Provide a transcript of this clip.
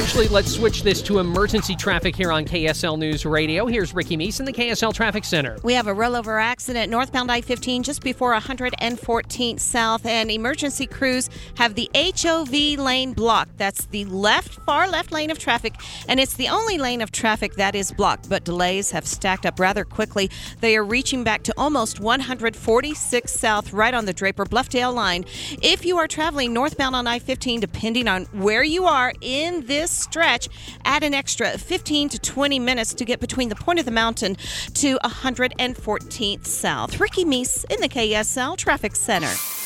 Actually, let's switch this to emergency traffic here on KSL News Radio. Here's Ricky Meese in the KSL Traffic Center. We have a rollover accident northbound I-15 just before 114th South, and emergency crews have the HOV lane blocked. That's the far left lane of traffic, and it's the only lane of traffic that is blocked, but delays have stacked up rather quickly. They are reaching back to almost 146 South, right on the Draper-Bluffdale line. If you are traveling northbound on I-15, depending on where you are in this stretch, add an extra 15 to 20 minutes to get between the point of the mountain to 114th South. Ricky Meese in the KSL Traffic Center.